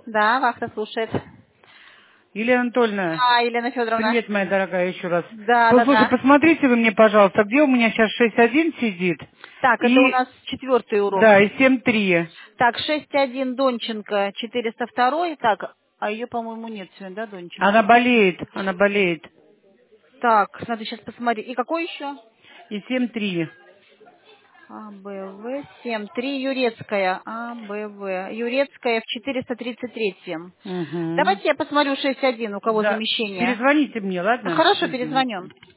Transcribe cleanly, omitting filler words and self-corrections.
Да, Вахта слушает. Елена Анатольевна, Елена Федоровна. привет, моя дорогая, еще раз. Послушай, Да. посмотрите вы мне, пожалуйста, где у меня сейчас 6.1 сидит, Так, это у и, нас 4-й урок. да, и 7.3. Так, 6-1 Донченко, 402. Так, а ее, по-моему, нет сегодня, да, Донченко? Она болеет. Так, надо сейчас посмотреть. И какой еще? И 7.3. АБВ 7-3 Юрецкая. АБВ. Юрецкая в 433-м. Угу. Давайте я посмотрю 6-1, у кого Да, замещение. перезвоните мне, ладно? Хорошо, Угу. перезвоню.